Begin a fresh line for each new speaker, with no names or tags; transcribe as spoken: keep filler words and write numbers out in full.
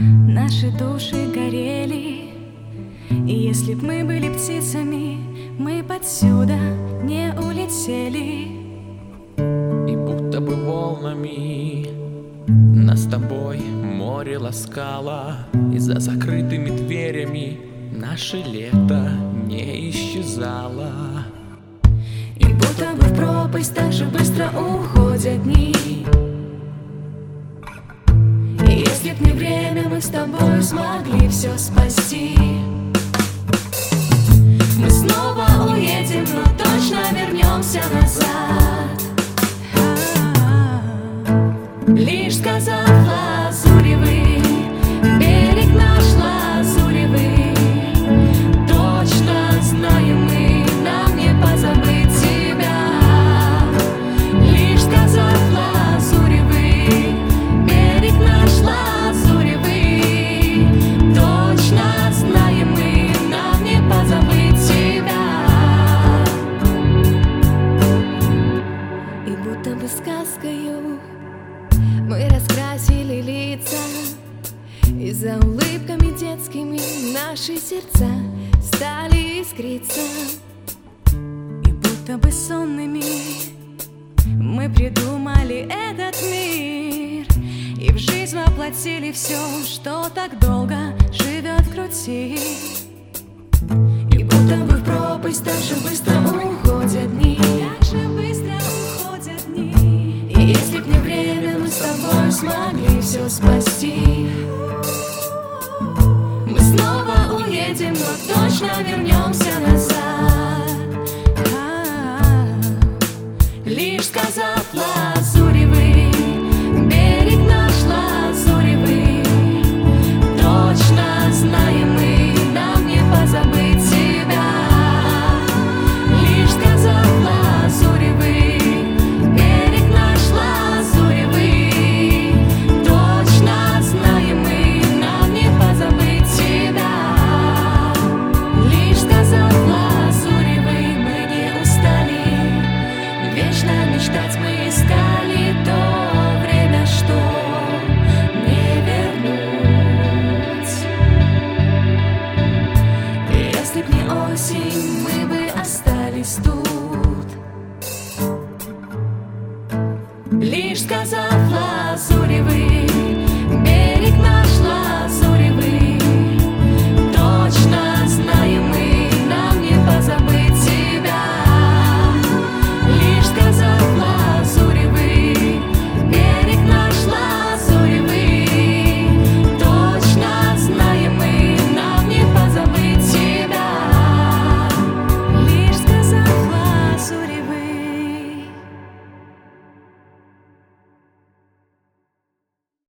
Наши души горели, и если б мы были птицами, мы подсюда не улетели.
И будто бы волнами нас с тобой море ласкало, и за закрытыми дверями наше лето не исчезало.
И будто бы в пропасть так же быстро уходят дни. И если б не время, мы с тобой смогли все спасти. Мы снова уедем, но точно вернемся назад. Лишь сказав лазуревый, берег наш лазуревый, точно знаем мы, нам не позабыть тебя. Лишь сказав лазуревый, берег наш лазуревый, точно знаем мы, нам не позабыть тебя. И будто бы сказкою мы раскрасили лица, и за улыбками детскими наши сердца стали искриться. И будто бы сонными мы придумали этот мир, и в жизнь воплотили все, что так долго живет в груди. И будто бы в пропасть так же быстро уходят дни, так же быстро уходят дни. И если б не время, мы с тобой смогли все спасти. Мы снова уедем, но точно вернемся.